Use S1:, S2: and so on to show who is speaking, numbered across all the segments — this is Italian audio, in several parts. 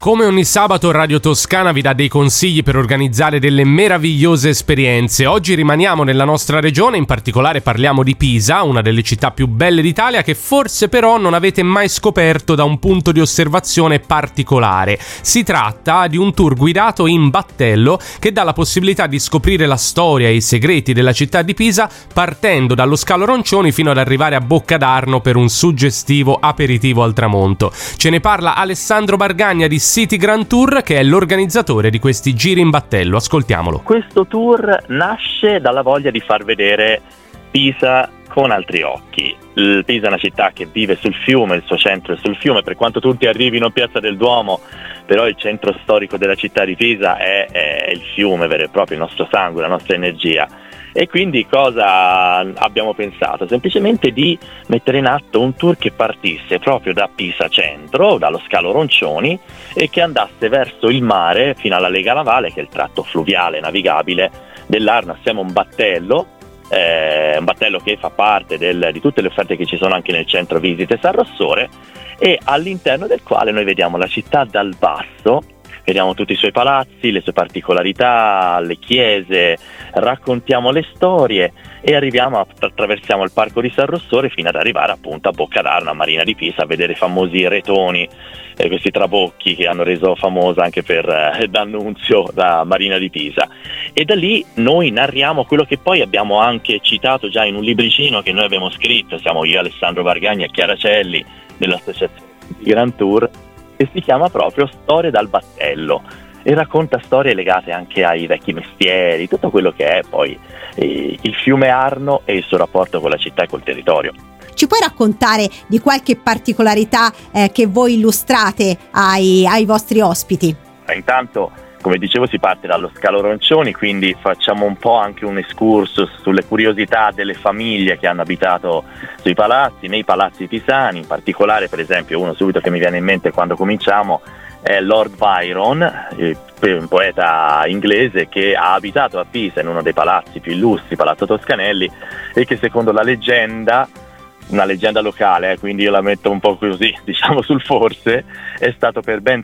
S1: Come ogni sabato Radio Toscana vi dà dei consigli per organizzare delle meravigliose esperienze. Oggi rimaniamo nella nostra regione, in particolare parliamo di Pisa, una delle città più belle d'Italia che forse però non avete mai scoperto da un punto di osservazione particolare. Si tratta di un tour guidato in battello che dà la possibilità di scoprire la storia e i segreti della città di Pisa partendo dallo Scalo Roncioni fino ad arrivare a Bocca d'Arno per un suggestivo aperitivo al tramonto. Ce ne parla Alessandro Bargagna di City Grand Tour, che è l'organizzatore di questi giri in battello. Ascoltiamolo.
S2: Questo tour nasce dalla voglia di far vedere Pisa con altri occhi. Pisa è una città che vive sul fiume, il suo centro è sul fiume, per quanto tutti arrivino a Piazza del Duomo, però il centro storico della città di Pisa è il fiume vero e proprio, il nostro sangue, la nostra energia. E quindi cosa abbiamo pensato? Semplicemente di mettere in atto un tour che partisse proprio da Pisa centro, dallo Scalo Roncioni, e che andasse verso il mare fino alla Lega Navale, che è il tratto fluviale navigabile dell'Arno, assieme a un battello che fa parte di tutte le offerte che ci sono anche nel centro Visite San Rossore, e all'interno del quale noi vediamo la città dal basso. Vediamo tutti i suoi palazzi, le sue particolarità, le chiese, raccontiamo le storie e attraversiamo il parco di San Rossore fino ad arrivare appunto a Bocca d'Arno, a Marina di Pisa, a vedere i famosi retoni, questi trabocchi che hanno reso famosa anche per D'Annunzio la Marina di Pisa. E da lì noi narriamo quello che poi abbiamo anche citato già in un libricino che noi abbiamo scritto, siamo io, Alessandro Bargagni e Chiara Celli dell'associazione Grand Tour, che si chiama proprio Storie dal battello, e racconta storie legate anche ai vecchi mestieri, tutto quello che è poi il fiume Arno e il suo rapporto con la città e col territorio.
S3: Ci puoi raccontare di qualche particolarità che voi illustrate ai vostri ospiti?
S2: Intanto, come dicevo, si parte dallo Scalo Roncioni, quindi facciamo un po' anche un excursus sulle curiosità delle famiglie che hanno abitato sui palazzi, nei palazzi pisani. In particolare, per esempio, uno subito che mi viene in mente quando cominciamo è Lord Byron, un poeta inglese che ha abitato a Pisa in uno dei palazzi più illustri, Palazzo Toscanelli, e che secondo la leggenda, una leggenda locale, quindi io la metto un po' così, diciamo sul forse, è stato per ben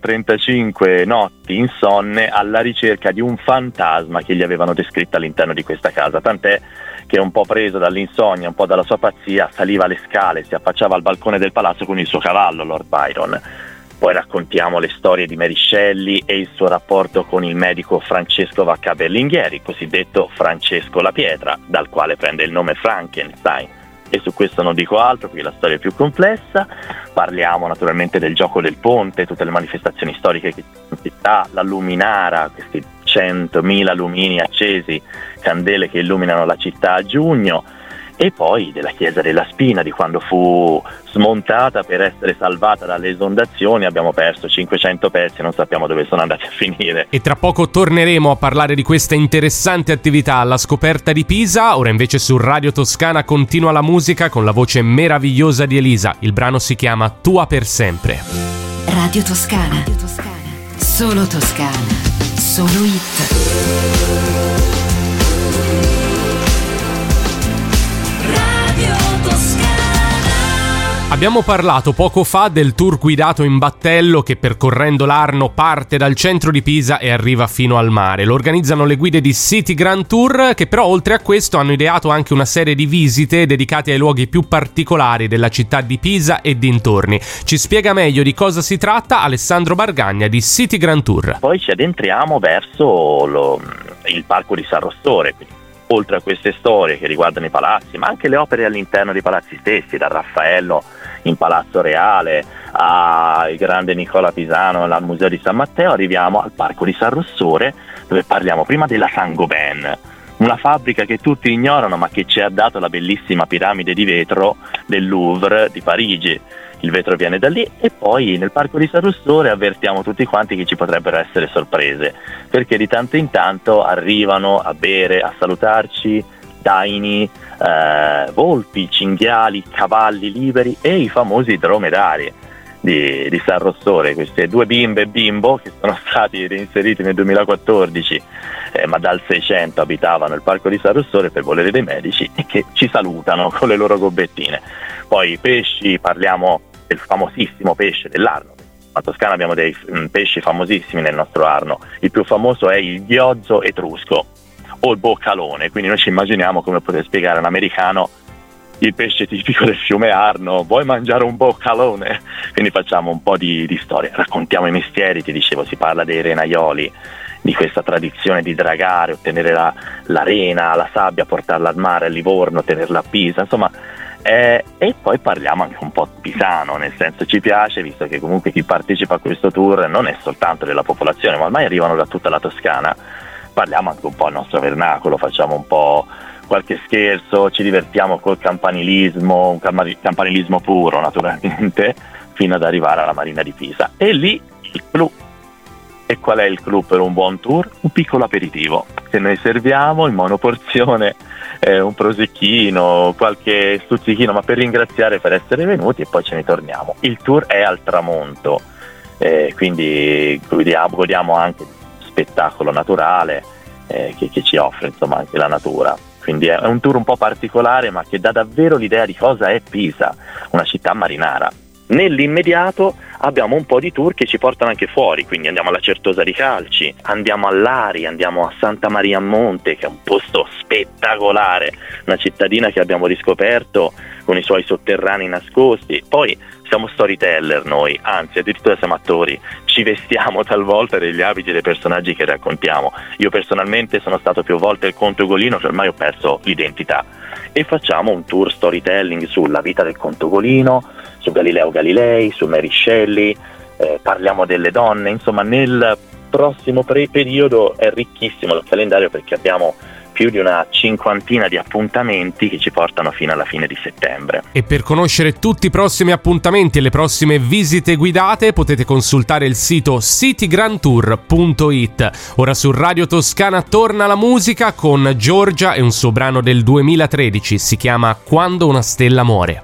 S2: 35 notti insonne alla ricerca di un fantasma che gli avevano descritto all'interno di questa casa, tant'è che un po' preso dall'insonnia, un po' dalla sua pazzia, saliva le scale, si affacciava al balcone del palazzo con il suo cavallo, Lord Byron. Poi raccontiamo le storie di Mary Shelley e il suo rapporto con il medico Francesco Vacca Berlinghieri, cosiddetto Francesco la Pietra, dal quale prende il nome Frankenstein. E su questo non dico altro, qui la storia è più complessa. Parliamo naturalmente del gioco del ponte, tutte le manifestazioni storiche che ci sono in città, la luminara, questi 100.000 lumini accesi, candele che illuminano la città a giugno, e poi della chiesa della Spina, di quando fu smontata per essere salvata dalle esondazioni. Abbiamo perso 500 pezzi, non sappiamo dove sono andati a finire.
S1: E tra poco torneremo a parlare di questa interessante attività alla scoperta di Pisa. Ora invece su Radio Toscana continua la musica con la voce meravigliosa di Elisa. Il brano si chiama Tua per sempre.
S4: Radio Toscana. Solo Toscana. Solo hit.
S1: Abbiamo parlato poco fa del tour guidato in battello che percorrendo l'Arno parte dal centro di Pisa e arriva fino al mare. Lo organizzano le guide di City Grand Tour, che però oltre a questo hanno ideato anche una serie di visite dedicate ai luoghi più particolari della città di Pisa e dintorni. Ci spiega meglio di cosa si tratta Alessandro Bargagna di City Grand Tour.
S2: Poi ci addentriamo verso il parco di San Rossore, quindi oltre a queste storie che riguardano i palazzi, ma anche le opere all'interno dei palazzi stessi, da Raffaello in Palazzo Reale al grande Nicola Pisano al Museo di San Matteo, arriviamo al Parco di San Rossore, dove parliamo prima della Saint-Gobain, una fabbrica che tutti ignorano ma che ci ha dato la bellissima piramide di vetro del Louvre di Parigi. Il vetro viene da lì. E poi nel Parco di San Rossore avvertiamo tutti quanti che ci potrebbero essere sorprese, perché di tanto in tanto arrivano a bere, a salutarci daini, volpi, cinghiali, cavalli liberi e i famosi dromedari di San Rossore, queste due bimbe e bimbo che sono stati reinseriti nel 2014, ma dal 600 abitavano il Parco di San Rossore per volere dei medici, e che ci salutano con le loro gobbettine. Poi i pesci, parliamo del famosissimo pesce dell'Arno, A Toscana abbiamo dei pesci famosissimi nel nostro Arno. Il più famoso è il ghiozzo etrusco o il boccalone, quindi noi ci immaginiamo come poter spiegare a un americano il pesce tipico del fiume Arno, vuoi mangiare un boccalone? Quindi facciamo un po' di storia, raccontiamo i mestieri, ti dicevo, si parla dei renaioli, di questa tradizione di dragare, ottenere la rena, la sabbia, portarla al mare, a Livorno, tenerla a Pisa, insomma. E poi parliamo anche un po' pisano, nel senso ci piace, visto che comunque chi partecipa a questo tour non è soltanto della popolazione, ma ormai arrivano da tutta la Toscana, parliamo anche un po' al nostro vernacolo, facciamo un po' qualche scherzo, ci divertiamo col campanilismo, un campanilismo puro naturalmente, fino ad arrivare alla Marina di Pisa. E lì il clou. E qual è il clou per un buon tour? Un piccolo aperitivo che noi serviamo in monoporzione, un prosecchino, qualche stuzzichino, ma per ringraziare per essere venuti, e poi ce ne torniamo. Il tour è al tramonto, quindi godiamo anche di spettacolo naturale che ci offre insomma anche la natura. Quindi è un tour un po' particolare, ma che dà davvero l'idea di cosa è Pisa, una città marinara. Nell'immediato abbiamo un po' di tour che ci portano anche fuori, quindi andiamo alla Certosa di Calci, andiamo all'Ari, andiamo a Santa Maria a Monte, che è un posto spettacolare, una cittadina che abbiamo riscoperto con i suoi sotterranei nascosti. Poi siamo storyteller noi, anzi addirittura siamo attori, ci vestiamo talvolta degli abiti dei personaggi che raccontiamo. Io personalmente sono stato più volte il Conte Ugolino, cioè ormai ho perso l'identità, e facciamo un tour storytelling sulla vita del Conte Ugolino, su Galileo Galilei, su Mary Shelley, parliamo delle donne, insomma nel prossimo periodo è ricchissimo il calendario, perché abbiamo più di una cinquantina di appuntamenti che ci portano fino alla fine di settembre.
S1: E per conoscere tutti i prossimi appuntamenti e le prossime visite guidate potete consultare il sito citygrandtour.it. Ora su Radio Toscana torna la musica con Giorgia e un suo brano del 2013, si chiama Quando una stella muore.